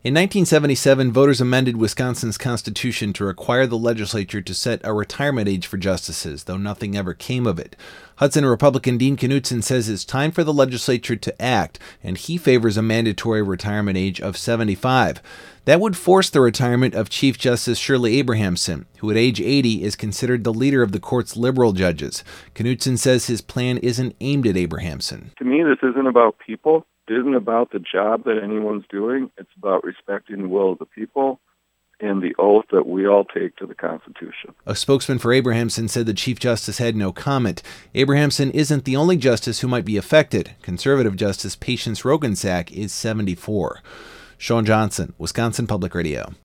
In 1977, voters amended Wisconsin's constitution to require the legislature to set a retirement age for justices, though nothing ever came of it. Hudson Republican Dean Knutson says it's time for the legislature to act, and he favors a mandatory retirement age of 75. That would force the retirement of Chief Justice Shirley Abrahamson, who at age 80 is considered the leader of the court's liberal judges. Knutson says his plan isn't aimed at Abrahamson. To me, this isn't about people. It isn't about the job that anyone's doing. It's about respecting the will of the people and the oath that we all take to the Constitution. A spokesman for Abrahamson said the Chief Justice had no comment. Abrahamson isn't the only justice who might be affected. Conservative Justice Patience Roggensack is 74. Sean Johnson, Wisconsin Public Radio.